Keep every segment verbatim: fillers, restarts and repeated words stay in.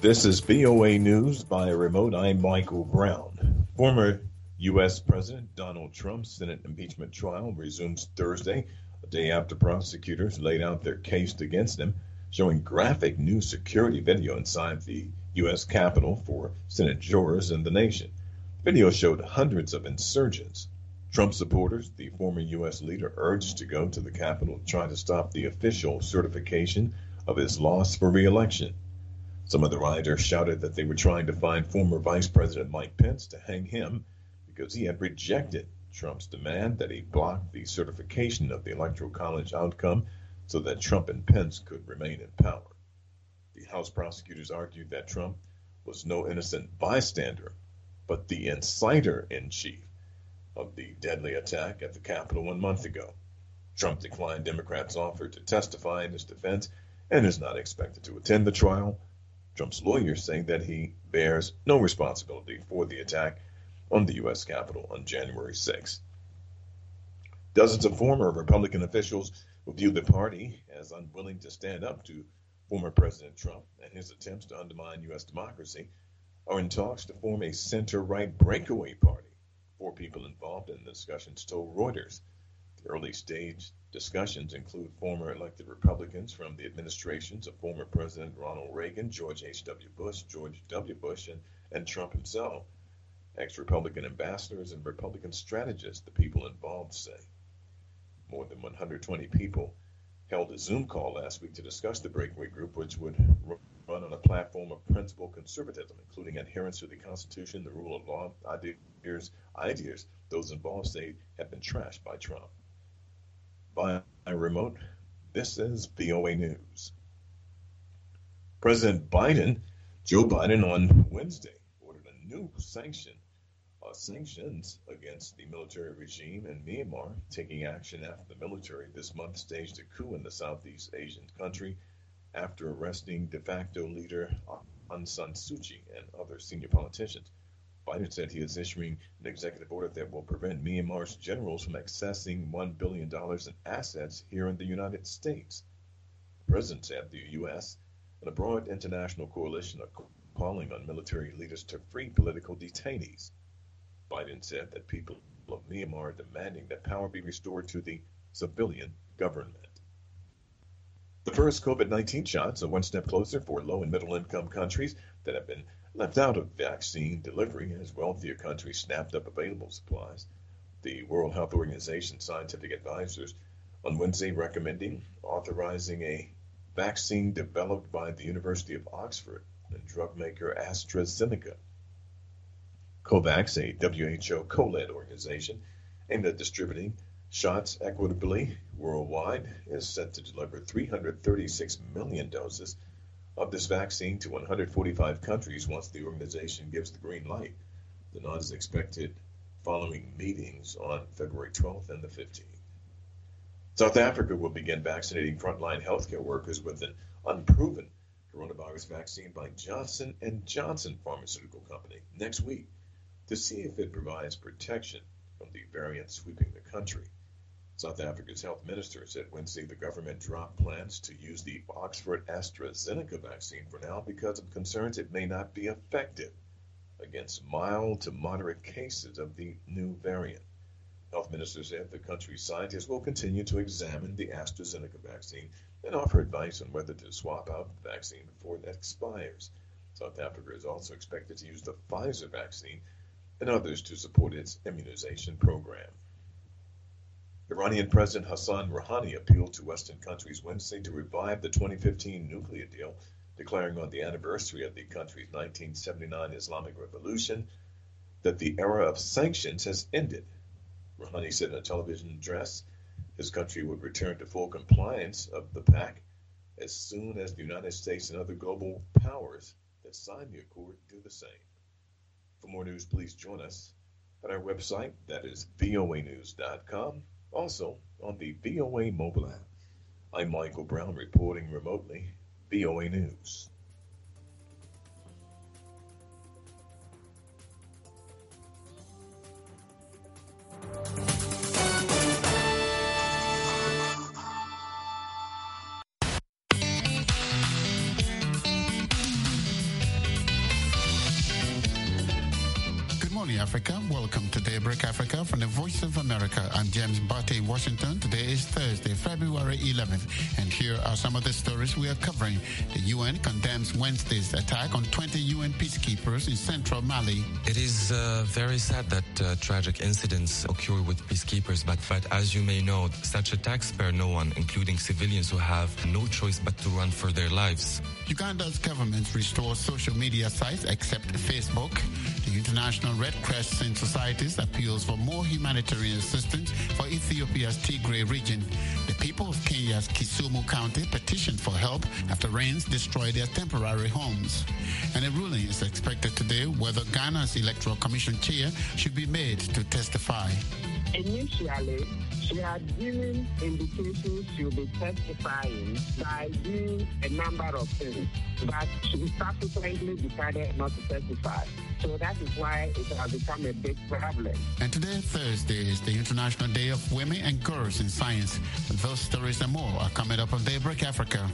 This is V O A News by remote. I'm Michael Brown. Former U S. President Donald Trump's Senate impeachment trial resumes Thursday, a day after prosecutors laid out their case against him, showing graphic new security video inside the U S. Capitol for Senate jurors and the nation. Video showed hundreds of insurgents. Trump supporters, the former U S leader, urged to go to the Capitol to try to stop the official certification of his loss for re-election. Some of the rioters shouted that they were trying to find former Vice President Mike Pence to hang him because he had rejected Trump's demand that he block the certification of the Electoral College outcome so that Trump and Pence could remain in power. The House prosecutors argued that Trump was no innocent bystander, but the inciter-in-chief of the deadly attack at the Capitol one month ago. Trump declined Democrats' offer to testify in his defense and is not expected to attend the trial. Trump's lawyers say that he bears no responsibility for the attack on the U S. Capitol on January sixth. Dozens of former Republican officials who view the party as unwilling to stand up to former President Trump and his attempts to undermine U S democracy are in talks to form a center-right breakaway party. Four people involved in the discussions told Reuters. The early-stage discussions include former elected Republicans from the administrations of former President Ronald Reagan, George H W. Bush, George W. Bush, and, and Trump himself. Ex-Republican ambassadors and Republican strategists, the people involved say. More than one hundred twenty people held a Zoom call last week to discuss the breakaway group, which would run on a platform of principled conservatism, including adherence to the Constitution, the rule of law, ideas, ideas those involved say have been trashed by Trump. By remote, this is V O A News. President Biden, Joe Biden, on Wednesday ordered a new sanction, uh, sanctions against the military regime in Myanmar, taking action after the military this month staged a coup in the Southeast Asian country after arresting de facto leader Aung San Suu Kyi and other senior politicians. Biden said he is issuing an executive order that will prevent Myanmar's generals from accessing one billion dollars in assets here in the United States. The president said the U S and a broad international coalition are calling on military leaders to free political detainees. Biden said that people of Myanmar are demanding that power be restored to the civilian government. The first COVID nineteen shots are one step closer for low and middle income countries that have been left out of vaccine delivery as wealthier countries snapped up available supplies. The World Health Organization scientific advisors on Wednesday recommending authorizing a vaccine developed by the University of Oxford and drug maker AstraZeneca. COVAX, a W H O co-led organization aimed at distributing shots equitably worldwide, is set to deliver three hundred thirty-six million doses of this vaccine to one hundred forty-five countries once the organization gives the green light. The nod is expected following meetings on February twelfth and the fifteenth. South Africa will begin vaccinating frontline healthcare workers with an unproven coronavirus vaccine by Johnson and Johnson Pharmaceutical Company next week to see if it provides protection from the variant sweeping the country. South Africa's health minister said Wednesday the government dropped plans to use the Oxford AstraZeneca vaccine for now because of concerns it may not be effective against mild to moderate cases of the new variant. Health minister said the country's scientists will continue to examine the AstraZeneca vaccine and offer advice on whether to swap out the vaccine before it expires. South Africa is also expected to use the Pfizer vaccine and others to support its immunization program. Iranian President Hassan Rouhani appealed to Western countries Wednesday to revive the twenty fifteen nuclear deal, declaring on the anniversary of the country's nineteen seventy-nine Islamic Revolution that the era of sanctions has ended. Rouhani said in a television address his country would return to full compliance of the pact as soon as the United States and other global powers that signed the accord do the same. For more news, please join us at our website, that is V O A news dot com. Also, on the V O A mobile app. I'm Michael Brown reporting remotely, V O A News. Africa. Welcome to Daybreak Africa from the Voice of America. I'm James Barty in Washington. Today is Thursday, February eleventh, and here are some of the stories we are covering. The U N condemns Wednesday's attack on twenty U N peacekeepers in central Mali. It is uh, very sad that uh, tragic incidents occur with peacekeepers, but, but as you may know, such attacks spare no one, including civilians who have no choice but to run for their lives. Uganda's government restores social media sites except Facebook. The International Red Crescent Society's appeals for more humanitarian assistance for Ethiopia's Tigray region. The people of Kenya's Kisumu County petitioned for help after rains destroyed their temporary homes. And a ruling is expected today whether Ghana's Electoral Commission chair should be made to testify. Initially, she had given indications she would be testifying by doing a number of things, but she subsequently decided not to testify. So that is why it has become a big problem. And today, Thursday, is the International Day of Women and Girls in Science. Those stories and more are coming up on Daybreak Africa.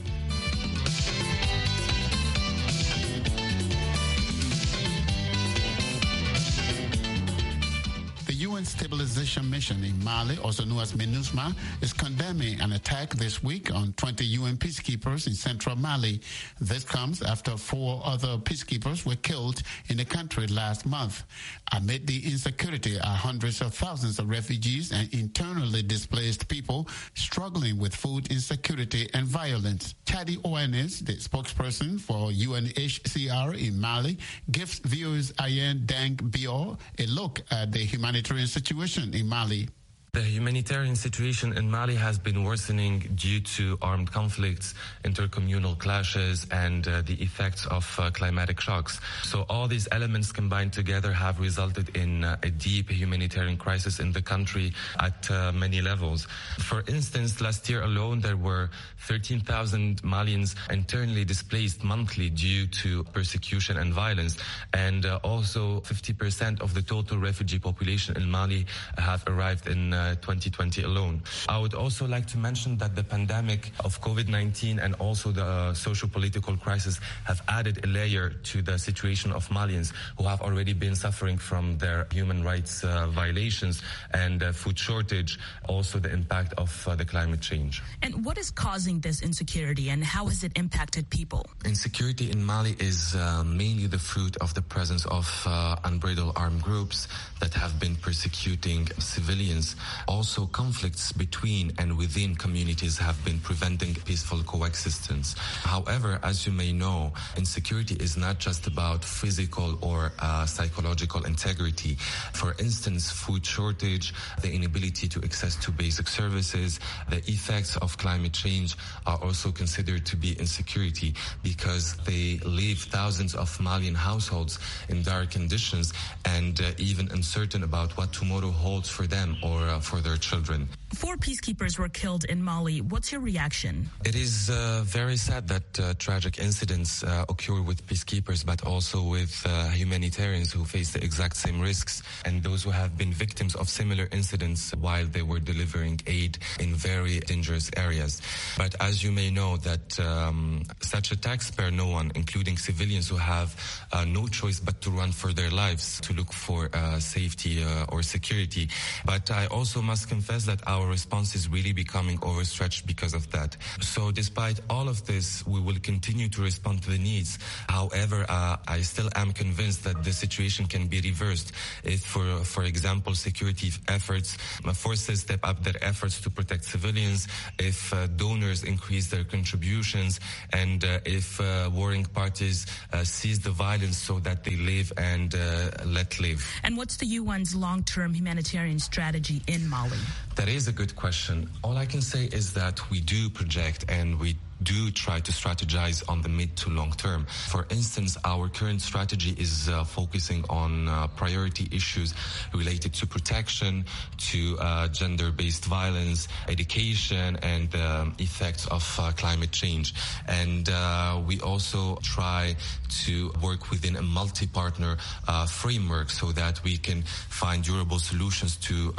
The U N Stabilization Mission in Mali, also known as MINUSMA, is condemning an attack this week on twenty U N peacekeepers in central Mali. This comes after four other peacekeepers were killed in the country last month. Amid the insecurity are hundreds of thousands of refugees and internally displaced people struggling with food insecurity and violence. Chadi Oenes, the spokesperson for U N H C R in Mali, gives viewers Ayen Dang Bio a look at the humanitarian situation in Mali. The humanitarian situation in Mali has been worsening due to armed conflicts, intercommunal clashes, and uh, the effects of uh, climatic shocks. So all these elements combined together have resulted in uh, a deep humanitarian crisis in the country at uh, many levels. For instance, last year alone, there were thirteen thousand Malians internally displaced monthly due to persecution and violence. And uh, also fifty percent of the total refugee population in Mali have arrived in uh, twenty twenty alone. I would also like to mention that the pandemic of COVID nineteen and also the uh, socio-political crisis have added a layer to the situation of Malians who have already been suffering from their human rights uh, violations and uh, food shortage, also the impact of uh, the climate change. And what is causing this insecurity and how has it impacted people? Insecurity in Mali is uh, mainly the fruit of the presence of uh, unbridled armed groups that have been persecuting civilians. Also, conflicts between and within communities have been preventing peaceful coexistence. However, as you may know, insecurity is not just about physical or uh, psychological integrity. For instance, food shortage, the inability to access to basic services, the effects of climate change are also considered to be insecurity because they leave thousands of Malian households in dire conditions and uh, even uncertain about what tomorrow holds for them or uh, for their children. Four peacekeepers were killed in Mali. What's your reaction? It is uh, very sad that uh, tragic incidents uh, occur with peacekeepers, but also with uh, humanitarians who face the exact same risks and those who have been victims of similar incidents while they were delivering aid in very dangerous areas. But as you may know, that um, such attacks spare no one, including civilians who have uh, no choice but to run for their lives to look for uh, safety uh, or security. But I also must confess that our response is really becoming overstretched because of that. So despite all of this, we will continue to respond to the needs. However, uh, I still am convinced that the situation can be reversed if, for for example, security efforts, uh, forces step up their efforts to protect civilians, if uh, donors increase their contributions, and uh, if uh, warring parties uh, cease the violence so that they live and uh, let live. And what's the U N's long-term humanitarian strategy in Mali? That is a good question. All I can say is that we do project and we do try to strategize on the mid to long term. For instance, our current strategy is uh, focusing on uh, priority issues related to protection, to uh, gender-based violence, education, and um, effects of uh, climate change. And uh, we also try to work within a multi-partner uh, framework so that we can find durable solutions to uh, the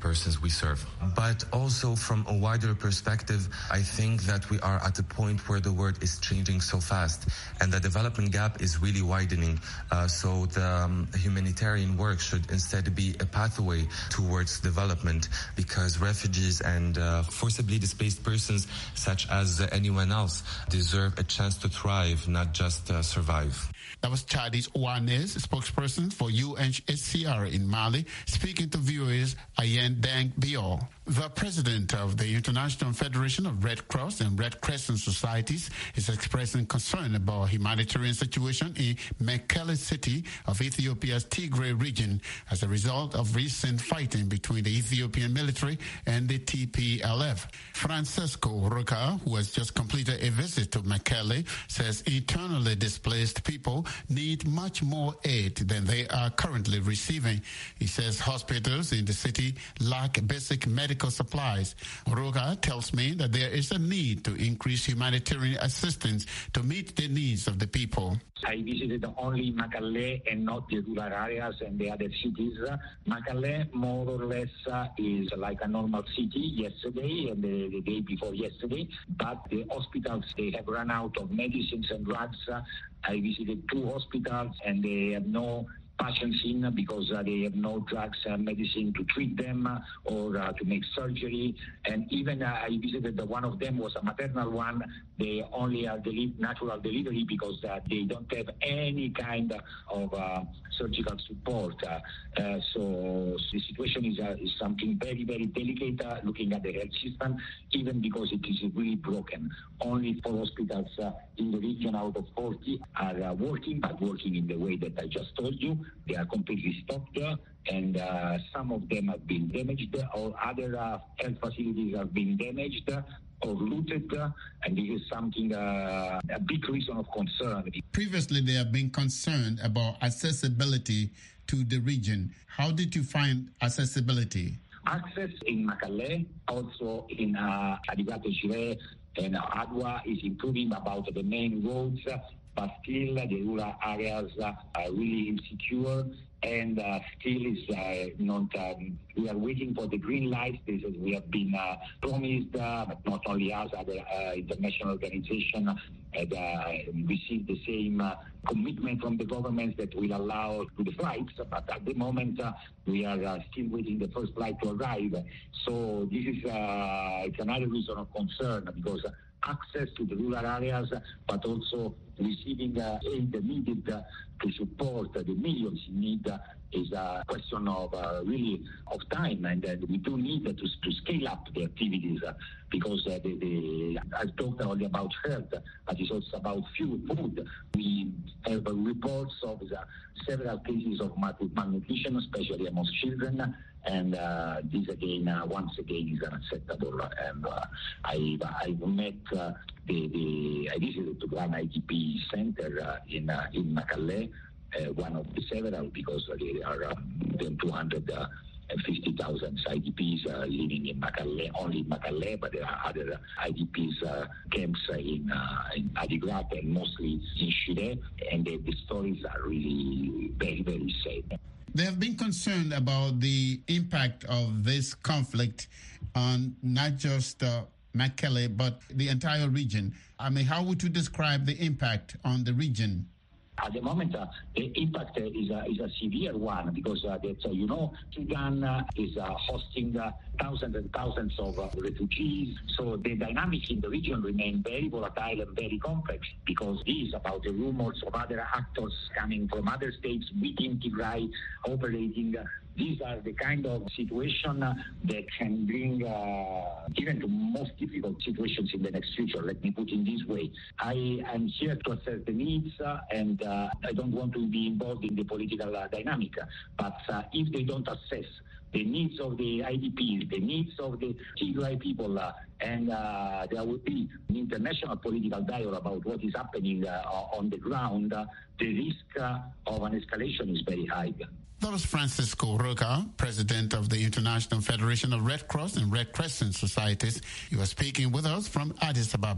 persons we serve. But also from a wider perspective, I think that we are at a point where the world is changing so fast and the development gap is really widening. Uh, so the um, humanitarian work should instead be a pathway towards development, because refugees and uh, forcibly displaced persons, such as uh, anyone else, deserve a chance to thrive, not just uh, survive. That was Chadis Ouanez, spokesperson for U N H C R in Mali, speaking to viewers Ayen Deng Biol. The president of the International Federation of Red Cross and Red Crescent Societies is expressing concern about humanitarian situation in Mekelle city of Ethiopia's Tigray region as a result of recent fighting between the Ethiopian military and the T P L F. Francesco Roca, who has just completed a visit to Mekelle, says internally displaced people need much more aid than they are currently receiving. He says hospitals in the city lack basic medical supplies. Roca tells me that there is a need to increase humanitarian assistance to meet the needs of the people. I visited only Mekelle and not the rural areas and the other cities. Mekelle, more or less, uh, is like a normal city yesterday and the, the day before yesterday, but the hospitals, they have run out of medicines and drugs. Uh, I visited two hospitals and they have no patients in because uh, they have no drugs and medicine to treat them uh, or uh, to make surgery. And even uh, I visited the, one of them was a maternal one. They only are deli- natural delivery because uh, they don't have any kind of uh, surgical support. Uh, uh, so the situation is, uh, is something very, very delicate uh, looking at the health system, even because it is really broken. Only four hospitals uh, in the region out of forty are uh, working, but working in the way that I just told you. They are completely stopped, uh, and uh, some of them have been damaged, or other uh, health facilities have been damaged uh, or looted, uh, and this is something, uh, a big reason of concern. Previously, they have been concerned about accessibility to the region. How did you find accessibility? Access in Mekelle, also in uh, Adigrat-e-Shireh and Adwa is improving about the main roads, uh, but still uh, the rural areas uh, are really insecure, and uh, still is uh, not, um, we are waiting for the green light. This is, we have been uh, promised, uh, but not only us, other uh, international organizations had uh, received the same uh, commitment from the governments that will allow to the flights, but at the moment uh, we are uh, still waiting the first flight to arrive. So this is uh, it's another reason of concern, because uh, access to the rural areas, but also receiving uh, aid needed uh, to support uh, the millions in need uh, is a question of uh, really of time, and uh, we do need uh, to, to scale up the activities uh, because uh, the, the, I've talked only about health, but it's also about food. food. We have uh, reports of uh, several cases of malnutrition, especially amongst children, and uh, this again, uh, once again, is unacceptable. And uh, I, I've met uh, the, the, I visited one I D P center uh, in uh, in Mekelle, uh, one of the several, because there are um, two hundred fifty thousand I D Ps uh, living in Mekelle, only in Mekelle, but there are other I D Ps uh, camps uh, in, uh, in Adigrat and mostly in Shireh, and the, the stories are really very, very sad. They have been concerned about the impact of this conflict on not just uh, Mekelle, but the entire region. I mean, how would you describe the impact on the region? At the moment, uh, the impact uh, is, a, is a severe one, because uh, that, uh, you know, Sudan uh, is uh, hosting uh, thousands and thousands of uh, refugees. So the dynamics in the region remain very volatile and very complex, because this is about the rumors of other actors coming from other states within Tigray operating. Uh, These are the kind of situation uh, that can bring uh, even to most difficult situations in the next future. Let me put it this way. I am here to assess the needs, uh, and uh, I don't want to be involved in the political uh, dynamic. But uh, if they don't assess the needs of the I D Ps, the needs of the Tigray people, uh, and uh, there will be an international political dialogue about what is happening uh, on the ground, uh, the risk uh, of an escalation is very high. That was Francisco Roca, president of the International Federation of Red Cross and Red Crescent Societies. He was speaking with us from Addis Ababa.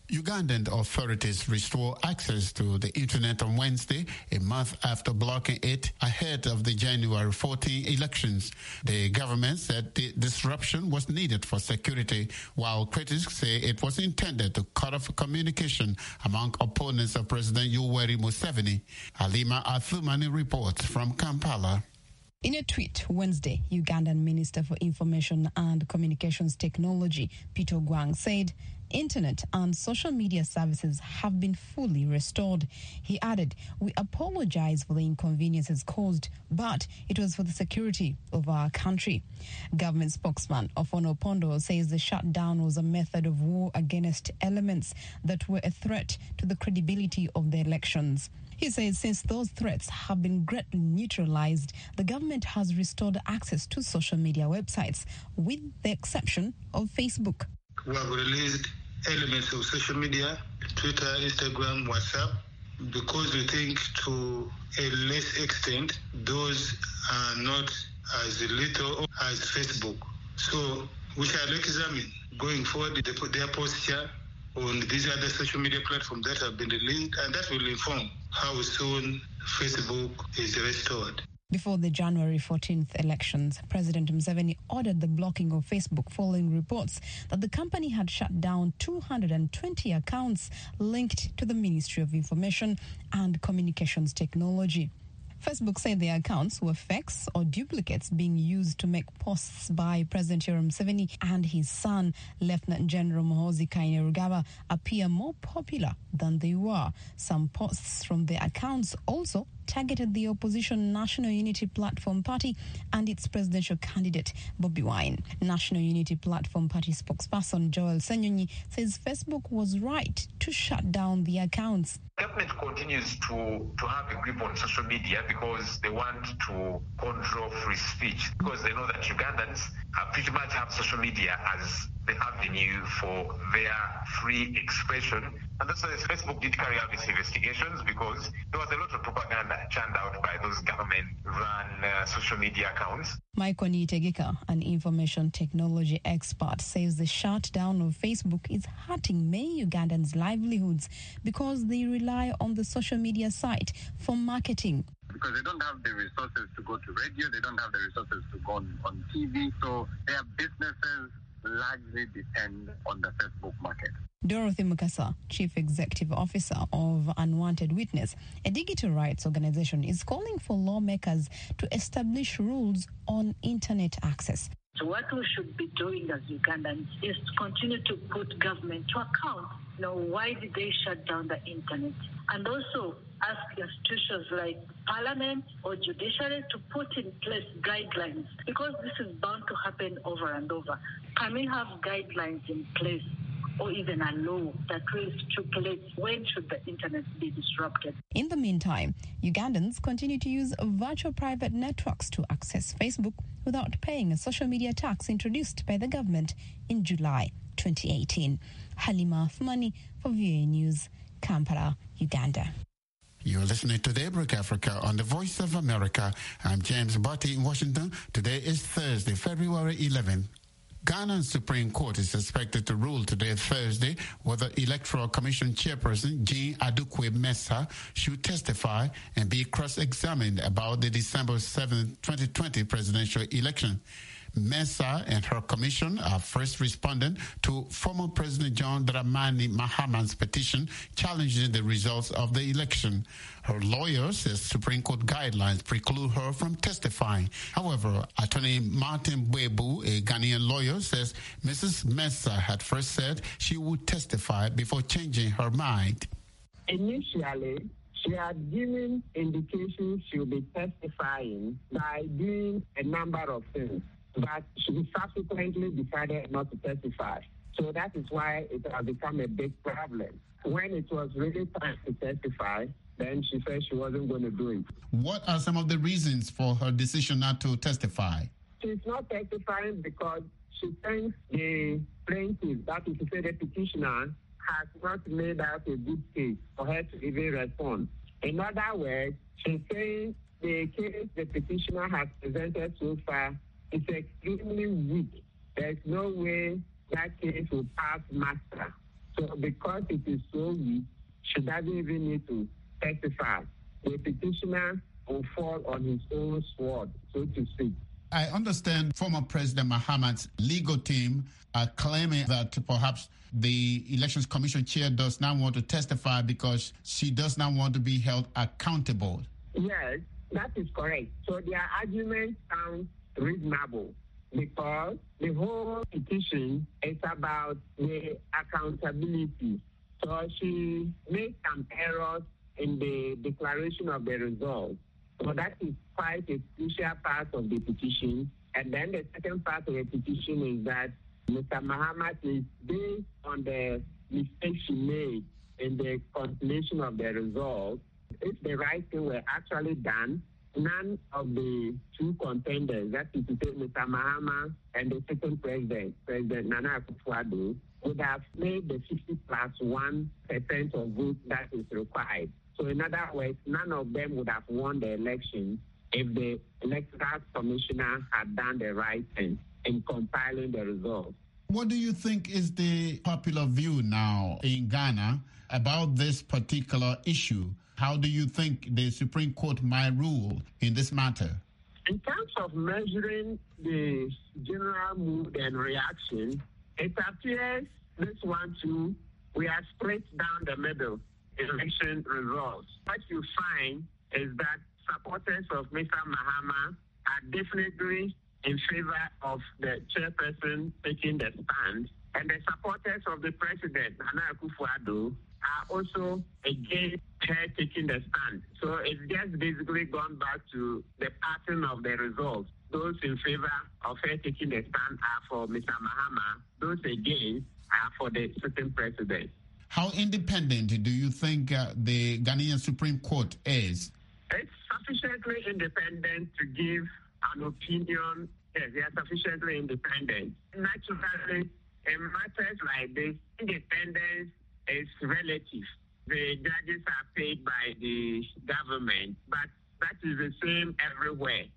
Ugandan authorities restore access to the internet on Wednesday, a month after blocking it ahead of the January fourteenth elections. The government said the disruption was needed for security, while critics say it was intended to cut off communication among opponents of President Yoweri Museveni. Halima Athumani reports from Kampala. In a tweet Wednesday, Ugandan Minister for Information and Communications Technology, Peter Gwang, said internet and social media services have been fully restored. He added, "We apologize for the inconveniences caused, but it was for the security of our country." Government spokesman Ofono Opondo says the shutdown was a method of war against elements that were a threat to the credibility of the elections. He says since those threats have been greatly neutralized, the government has restored access to social media websites, with the exception of Facebook. We have released elements of social media, Twitter, Instagram, WhatsApp, because we think to a less extent, those are not as little as Facebook. So we shall examine going forward their posture on these other social media platforms that have been released, and that will inform how soon Facebook is restored. Before the January fourteenth elections, President Museveni ordered the blocking of Facebook following reports that the company had shut down two hundred twenty accounts linked to the Ministry of Information and Communications Technology. Facebook said the accounts were fakes or duplicates being used to make posts by President Yoweri Museveni and his son, Lieutenant General Muhoozi Kainerugaba, appear more popular than they were. Some posts from the accounts also targeted the opposition National Unity Platform Party and its presidential candidate, Bobi Wine. National Unity Platform Party spokesperson Joel Senyonyi says Facebook was right to shut down the accounts. Government continues to, to have a grip on social media because they want to control free speech, because they know that Ugandans have pretty much have social media as the avenue for their free expression. And that's why Facebook did carry out these investigations, because there was a lot of propaganda churned out by those government-run uh, social media accounts. Michael Niyitegeka, an information technology expert, says the shutdown of Facebook is hurting many Ugandans' livelihoods because they rely on the social media site for marketing. Because they don't have the resources to go to radio, they don't have the resources to go on, on T V, so their businesses largely depend on the Facebook market. Dorothy Mukasa, Chief Executive Officer of Unwanted Witness, a digital rights organization, is calling for lawmakers to establish rules on internet access. So what we should be doing as Ugandans is to continue to put government to account. You know, why did they shut down the internet? And also ask institutions like Parliament or judiciary to put in place guidelines, because this is bound to happen over and over. Can we have guidelines in place, or even a law that will stipulate when should the internet be disrupted? In the meantime, Ugandans continue to use virtual private networks to access Facebook without paying a social media tax introduced by the government in July twenty eighteen. Halima Athumani for V O A News, Kampala, Uganda. You're listening to Daybreak Africa on the Voice of America. I'm James Barty in Washington. Today is Thursday, February eleventh. Ghana's Supreme Court is expected to rule today, Thursday, whether Electoral Commission Chairperson Jean Adukwe Mensah should testify and be cross-examined about the December seventh, twenty twenty presidential election. Mensah and her commission are first responding to former President John Dramani Mahama's petition challenging the results of the election. Her lawyer says Supreme Court guidelines preclude her from testifying. However, Attorney Martin Bwebu, a Ghanaian lawyer, says Missus Mensah had first said she would testify before changing her mind. Initially, she had given indications she would be testifying by doing a number of things, but she subsequently decided not to testify. So that is why it has become a big problem. When it was really time to testify, then she said she wasn't going to do it. What are some of the reasons for her decision not to testify? She's not testifying because she thinks the plaintiff, that is to say the petitioner, has not made out a good case for her to even respond. In other words, she's saying the case the petitioner has presented so far is extremely weak. There's no way that case will pass muster. So because it is so weak, she doesn't even need to testify. The petitioner will fall on his own sword, so to speak. I understand former President Mahamat's legal team are claiming that perhaps the Elections Commission chair does not want to testify because she does not want to be held accountable. Yes, that is correct. So their argument sounds reasonable because the whole petition is about the accountability. So she made some errors in the declaration of the results. So that is quite a crucial part of the petition. And then the second part of the petition is that Mister Mahamat is based on the mistake she made in the compilation of the results. If the right thing were actually done, none of the two contenders, that is to say Mister Mahama and the second president, President Nana Akufo-Addo, would have made the fifty plus one percent of votes that is required. So in other words, none of them would have won the election if the electoral commissioner had done the right thing in compiling the results. What do you think is the popular view now in Ghana about this particular issue? How do you think the Supreme Court might rule in this matter? In terms of measuring the general mood and reaction, it appears this one too, we are split down the middle. Election results. What you find is that supporters of Mister Mahama are definitely in favor of the chairperson taking the stand, and the supporters of the president, Nana Akufo-Addo, are also against her taking the stand. So it's just basically gone back to the pattern of the results. Those in favor of her taking the stand are for Mister Mahama. Those against are for the sitting president. How independent do you think uh, the Ghanaian Supreme Court is? It's sufficiently independent to give an opinion. Yes, they are sufficiently independent. Naturally, in matters like this, independence is relative. The judges are paid by the government, but that is the same everywhere.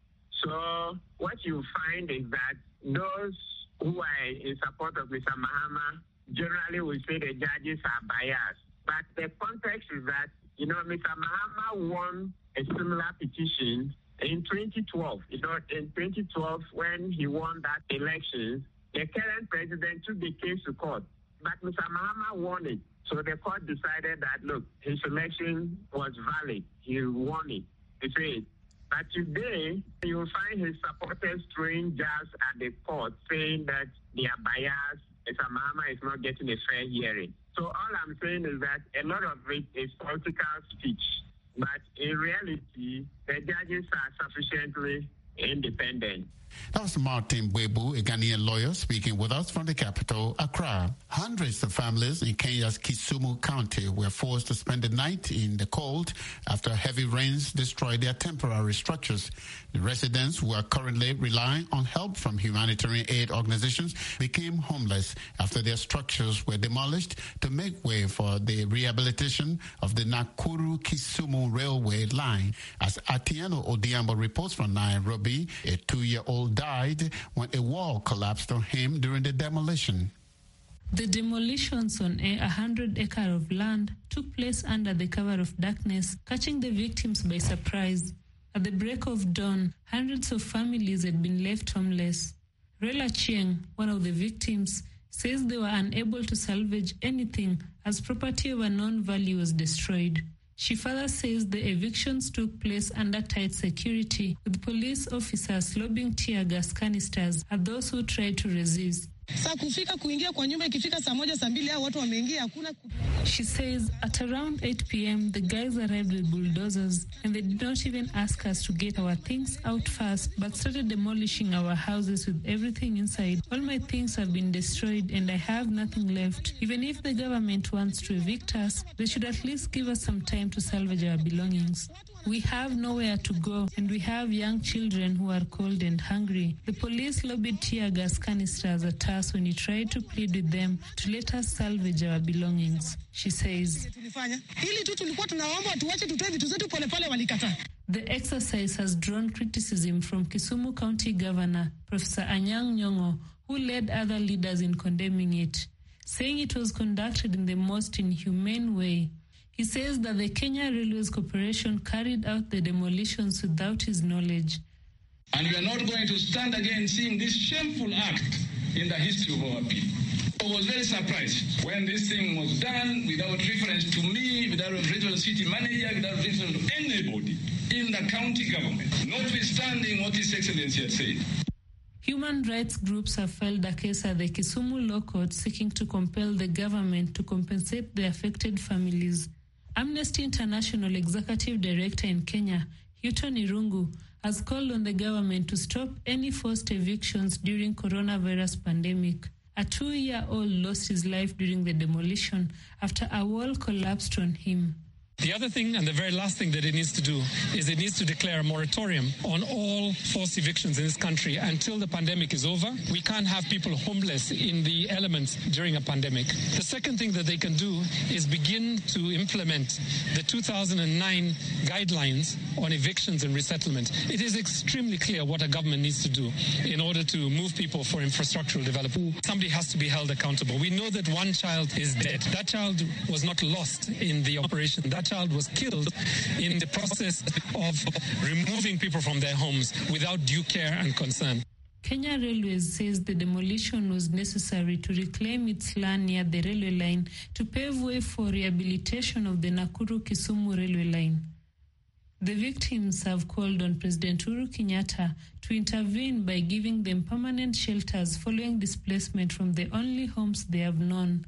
So what you find is that those who are in support of Mister Mahama generally we say the judges are biased. But the context is that, you know, Mister Mahama won a similar petition in twenty twelve. You know, in twenty twelve, when he won that election, the current president took the case to court. But Mister Mahama won it. So the court decided that, look, his election was valid. He won it. He said. But today, you will find his supporters throwing jabs at the court, saying that they are biased. Mister Mahama is not getting a fair hearing. So all I'm saying is that a lot of it is political speech. But in reality, the judges are sufficiently independent. That was Martin Webu, a Ghanaian lawyer, speaking with us from the capital, Accra. Hundreds of families in Kenya's Kisumu County were forced to spend the night in the cold after heavy rains destroyed their temporary structures. The residents who are currently relying on help from humanitarian aid organizations became homeless after their structures were demolished to make way for the rehabilitation of the Nakuru-Kisumu railway line. As Atieno Odiambo reports from Nairobi, a two-year-old died when a wall collapsed on him during the demolition. The demolitions on a one hundred acre of land took place under the cover of darkness, catching the victims by surprise. At the break of dawn, hundreds of families had been left homeless. Rela Chieng, one of the victims, says they were unable to salvage anything as property of unknown value was destroyed. She further says the evictions took place under tight security, with police officers lobbing tear gas canisters at those who tried to resist. She says at around eight p.m. the guys arrived with bulldozers and they did not even ask us to get our things out first, but started demolishing our houses with everything inside. All my things have been destroyed and I have nothing left. Even if the government wants to evict us, they should at least give us some time to salvage our belongings. We have nowhere to go and we have young children who are cold and hungry. The police lobbied tear gas canisters at us when we tried to plead with them to let us salvage our belongings. She says, the exercise has drawn criticism from Kisumu County Governor, Professor Anyang' Nyong'o, who led other leaders in condemning it. saying it was conducted in the most inhumane way. He says that the Kenya Railways Corporation carried out the demolitions without his knowledge. And we are not going to stand again seeing this shameful act in the history of our people. I was very surprised when this thing was done without reference to me, without reference to the city manager, without reference to anybody in the county government, notwithstanding what His Excellency had said. Human rights groups have filed a case at the Kisumu Law Court seeking to compel the government to compensate the affected families. Amnesty International Executive Director in Kenya, Houghton Irungu, has called on the government to stop any forced evictions during coronavirus pandemic. A two-year-old lost his life during the demolition after a wall collapsed on him. The other thing, and the very last thing that it needs to do, is it needs to declare a moratorium on all forced evictions in this country until the pandemic is over. We can't have people homeless in the elements during a pandemic. The second thing that they can do is begin to implement the two thousand nine guidelines on evictions and resettlement. It is extremely clear what a government needs to do in order to move people for infrastructural development. Somebody has to be held accountable. We know that one child is dead. That child was not lost in the operation. That child was killed in the process of removing people from their homes without due care and concern. Kenya Railways says the demolition was necessary to reclaim its land near the railway line to pave way for rehabilitation of the Nakuru-Kisumu railway line. The victims have called on President Uhuru Kenyatta to intervene by giving them permanent shelters following displacement from the only homes they have known.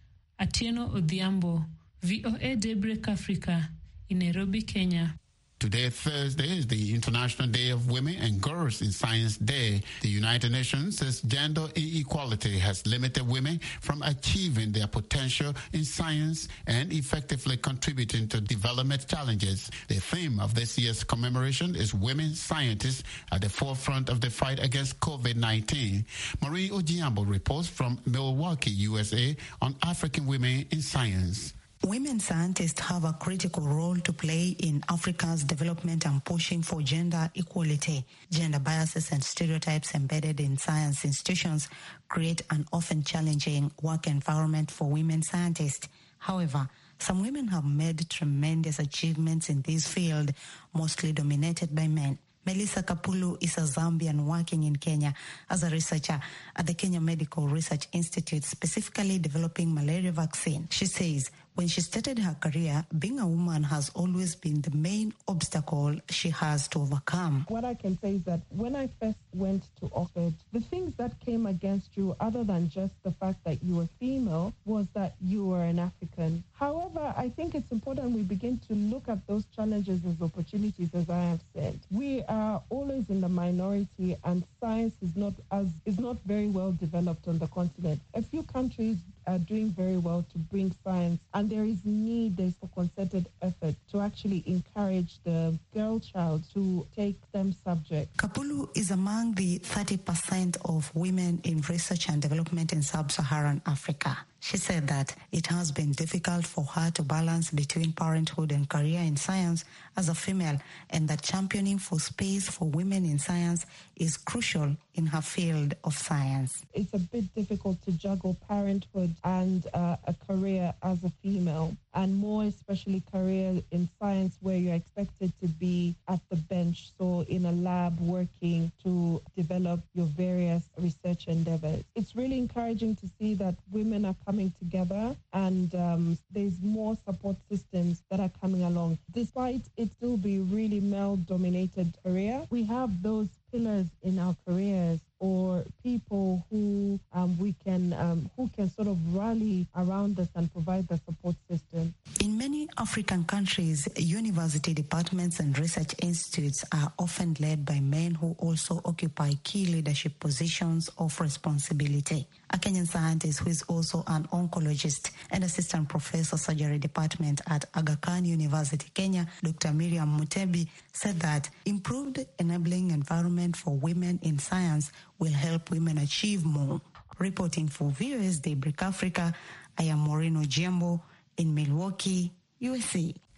Atieno Odhiambo, V O A Daybreak Africa, in Nairobi, Kenya. Today, Thursday, is the International Day of Women and Girls in Science Day. The United Nations says gender inequality has limited women from achieving their potential in science and effectively contributing to development challenges. The theme of this year's commemoration is Women Scientists at the Forefront of the Fight Against COVID nineteen. Marie Ojiambo reports from Milwaukee, U S A, on African women in science. Women scientists have a critical role to play in Africa's development and pushing for gender equality. Gender biases and stereotypes embedded in science institutions create an often challenging work environment for women scientists. However, some women have made tremendous achievements in this field, mostly dominated by men. Melissa Kapulu is a Zambian working in Kenya as a researcher at the Kenya Medical Research Institute, specifically developing malaria vaccine. She says when she started her career, being a woman has always been the main obstacle she has to overcome. What I can say is that when I first went to Oxford, the things that came against you, other than just the fact that you were female, was that you were an African. However, I think it's important we begin to look at those challenges as opportunities, as I have said. We are always in the minority, and science is not as is not very well developed on the continent. A few countries are doing very well to bring science, and there is need there's a concerted effort to actually encourage the girl child to take STEM subjects. Kapulu is among the thirty percent of women in research and development in sub-Saharan Africa. She said that it has been difficult for her to balance between parenthood and career in science as a female, and that championing for space for women in science is crucial in her field of science. It's a bit difficult to juggle parenthood and uh, a career as a female, and more especially career in science where you're expected to be at the bench, so in a lab working to develop your various research endeavors. It's really encouraging to see that women are coming together, and um, there's more support systems that are coming along. Despite it still be really male-dominated career, we have those pillars in our careers, or people who um, we can um, who can sort of rally around us and provide the support system. In many African countries, university departments and research institutes are often led by men who also occupy key leadership positions of responsibility. A Kenyan scientist who is also an oncologist and assistant professor surgery department at Aga Khan University, Kenya, Doctor Miriam Mutebi, said that improved enabling environment for women in science will help women achieve more. Reporting for V O A's Daybreak Africa, I am Maureen Ojiambo in Milwaukee, U S A.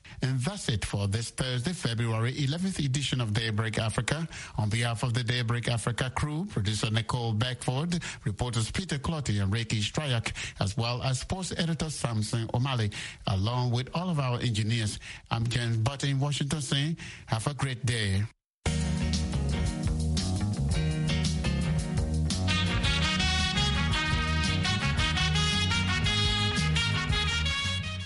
And that's it for this Thursday, February eleventh edition of Daybreak Africa. On behalf of the Daybreak Africa crew, producer Nicole Beckford, reporters Peter Clotty and Reiki Stryak, as well as sports editor Samson O'Malley, along with all of our engineers, I'm James Butter in Washington saying, have a great day.